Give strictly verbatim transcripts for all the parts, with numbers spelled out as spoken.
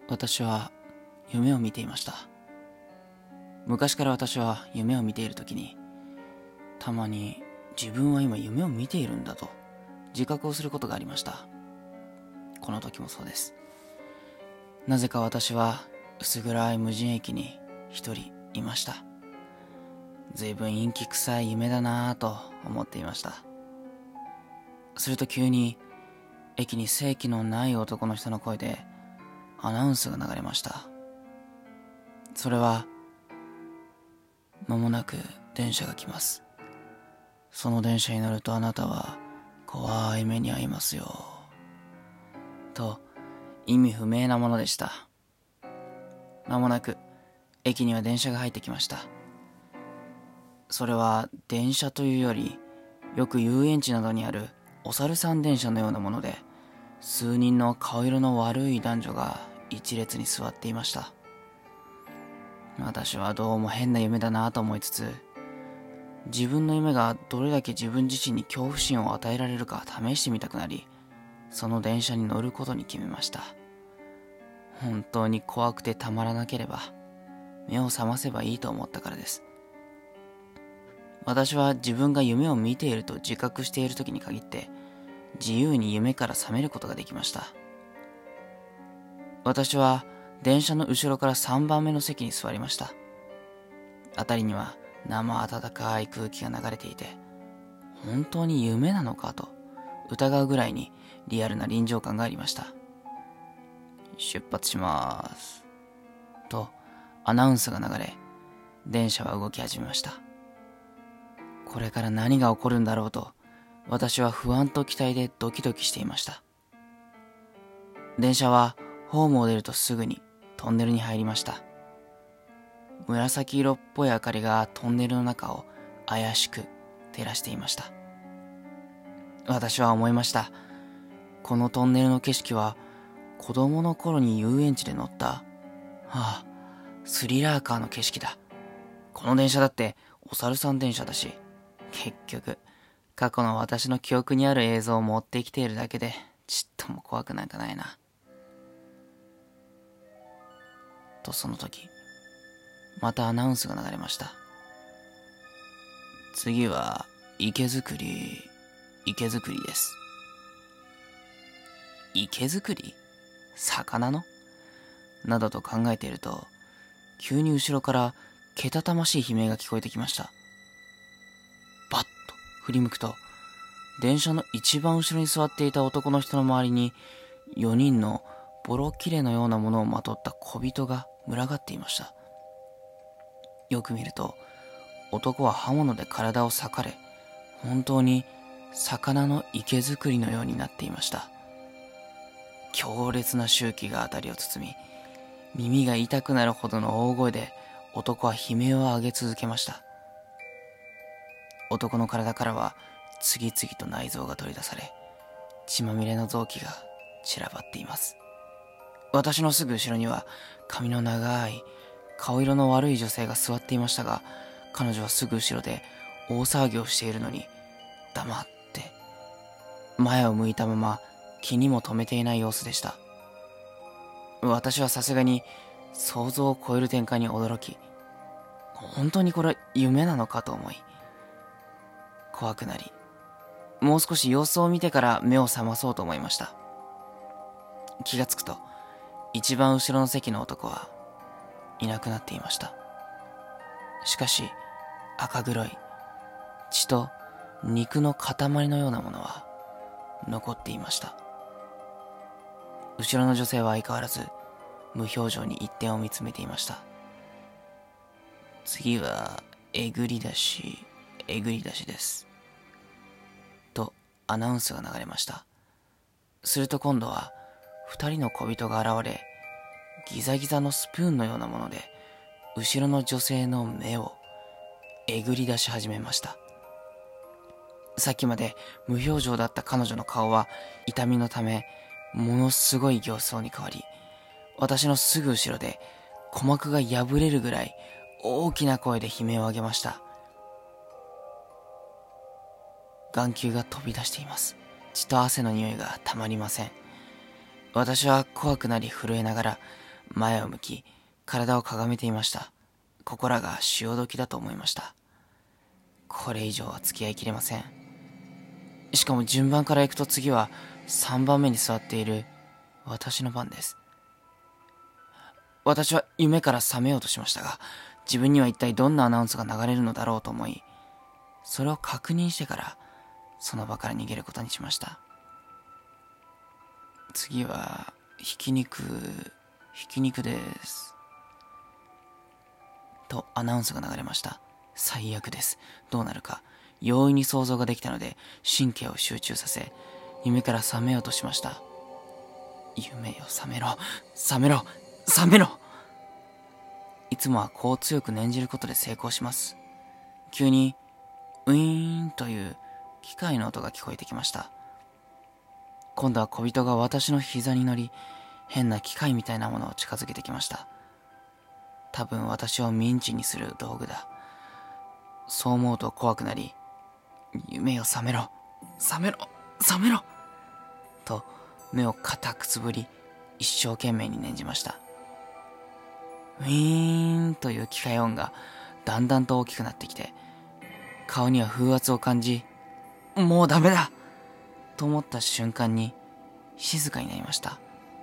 私は夢を見ていました。昔から私は夢を見ているときに、たまに自分は今夢を見ているんだと自覚をすることがありました。この時もそうです。なぜか私は薄暗い無人駅に一人いました。ずいぶん陰気臭い夢だなぁと思っていました。すると急に駅に生気のない男の人の声でアナウンスが流れました。それは、間もなく電車が来ます。その電車に乗るとあなたは怖い目に遭いますよ。と意味不明なものでした。間もなく駅には電車が入ってきました。それは電車というより、よく遊園地などにあるお猿さん電車のようなもので、数人の顔色の悪い男女が一列に座っていました。私はどうも変な夢だなと思いつつ、自分の夢がどれだけ自分自身に恐怖心を与えられるか試してみたくなり、その電車に乗ることに決めました。本当に怖くてたまらなければ目を覚ませばいいと思ったからです。私は自分が夢を見ていると自覚している時に限って自由に夢から覚めることができました。私は電車の後ろからさんばんめの席に座りました。辺りには生暖かい空気が流れていて、本当に夢なのかと疑うぐらいにリアルな臨場感がありました。出発します。とアナウンスが流れ、電車は動き始めました。これから何が起こるんだろうと、私は不安と期待でドキドキしていました。電車はホームを出るとすぐにトンネルに入りました。紫色っぽい明かりがトンネルの中を怪しく照らしていました。私は思いました。このトンネルの景色は子供の頃に遊園地で乗った、はあ、スリラーカーの景色だ。この電車だってお猿さん電車だし、結局過去の私の記憶にある映像を持ってきているだけでちっとも怖くなんかないな。とその時、またアナウンスが流れました。次は池作り、池作りです。池作り？魚の？などと考えていると、急に後ろからけたたましい悲鳴が聞こえてきました。バッと振り向くと、電車の一番後ろに座っていた男の人の周りによにんのボロ切れのようなものをまとった小人が群がっていました。よく見ると、男は刃物で体を裂かれ、本当に魚の池作りのようになっていました。強烈な臭気が辺りを包み、耳が痛くなるほどの大声で男は悲鳴を上げ続けました。男の体からは次々と内臓が取り出され、血まみれの臓器が散らばっています。私のすぐ後ろには髪の長い顔色の悪い女性が座っていましたが、彼女はすぐ後ろで大騒ぎをしているのに黙って前を向いたまま気にも留めていない様子でした。私はさすがに想像を超える展開に驚き、本当にこれ夢なのかと思い、怖くなり、もう少し様子を見てから目を覚まそうと思いました。気がつくと一番後ろの席の男はいなくなっていました。しかし赤黒い血と肉の塊のようなものは残っていました。後ろの女性は相変わらず無表情に一点を見つめていました。次はえぐり出し、えぐり出しです。とアナウンスが流れました。すると今度は二人の小人が現れ、ギザギザのスプーンのようなもので後ろの女性の目をえぐり出し始めました。さっきまで無表情だった彼女の顔は痛みのためものすごい形相に変わり、私のすぐ後ろで鼓膜が破れるぐらい大きな声で悲鳴を上げました。眼球が飛び出しています。血と汗の匂いがたまりません。私は怖くなり震えながら前を向き、体をかがめていました。ここらが潮時だと思いました。これ以上は付き合いきれません。しかも順番から行くと次はさんばんめに座っている私の番です。私は夢から覚めようとしましたが、自分には一体どんなアナウンスが流れるのだろうと思い、それを確認してからその場から逃げることにしました。次はひき肉ひき肉ですとアナウンスが流れました。最悪です。どうなるか容易に想像ができたので、神経を集中させ夢から覚めようとしました。夢よ覚めろ覚めろ覚めろ。いつもはこう強く念じることで成功します。急にウィーンという機械の音が聞こえてきました。今度は小人が私の膝に乗り、変な機械みたいなものを近づけてきました。多分私をミンチにする道具だ。そう思うと怖くなり、夢よ覚めろ覚めろ覚めろと目を固くつぶり、一生懸命に念じました。ウィーンという機械音がだんだんと大きくなってきて、顔には風圧を感じ、もうダメだと思った瞬間に静かになりました。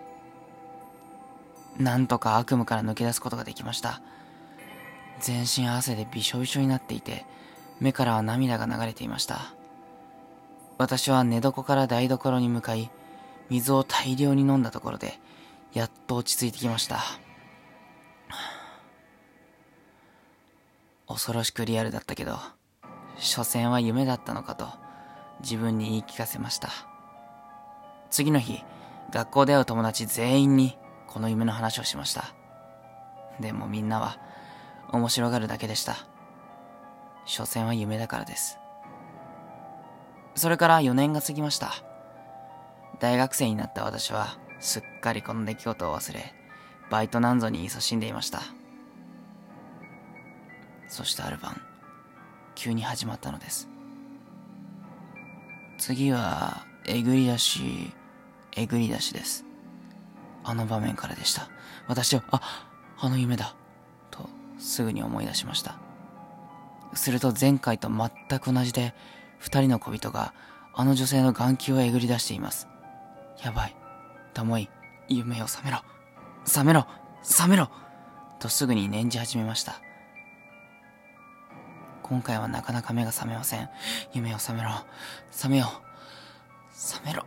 なんとか悪夢から抜け出すことができました。全身汗でびしょびしょになっていて、目からは涙が流れていました。私は寝床から台所に向かい、水を大量に飲んだところでやっと落ち着いてきました。恐ろしくリアルだったけど、所詮は夢だったのかと自分に言い聞かせました。次の日、学校で会う友達全員にこの夢の話をしました。でもみんなは面白がるだけでした。所詮は夢だからです。それからよねんが過ぎました。大学生になった私はすっかりこの出来事を忘れ、バイトなんぞに勤しんでいました。そしてある晩、急に始まったのです。次はえぐり出しえぐり出しです。あの場面からでした。私はああの夢だとすぐに思い出しました。すると前回と全く同じで、二人の小人があの女性の眼球をえぐり出しています。やばいと思い、夢を覚めろ覚めろ覚めろとすぐに念じ始めました。今回はなかなか目が覚めません。夢を覚めろ覚めよ覚めろ。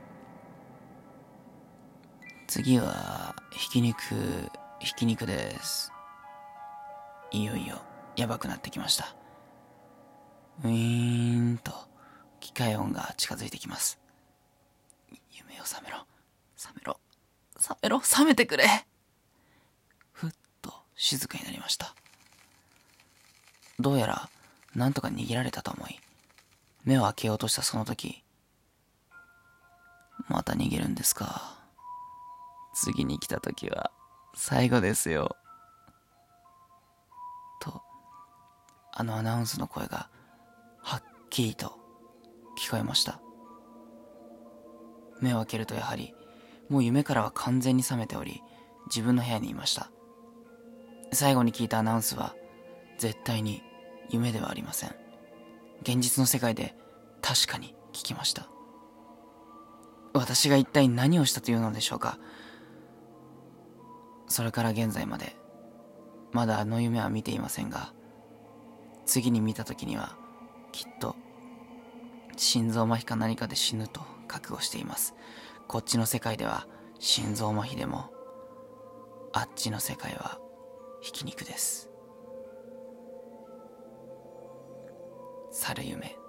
次はひき肉ひき肉です。いよいよやばくなってきました。ウィーンと機械音が近づいてきます。夢を覚めろ覚めろ覚めろ覚めてくれ。ふっと静かになりました。どうやらなんとか逃げられたと思い、目を開けようとしたその時、また逃げるんですか。次に来た時は最後ですよと、あのアナウンスの声がはっきりと聞こえました。目を開けるとやはりもう夢からは完全に覚めており、自分の部屋にいました。最後に聞いたアナウンスは絶対に夢ではありません。現実の世界で確かに聞きました。私が一体何をしたというのでしょうか。それから現在までまだあの夢は見ていませんが、次に見た時にはきっと心臓麻痺か何かで死ぬと覚悟しています。こっちの世界では心臓麻痺でも、あっちの世界はひき肉です。去る夢。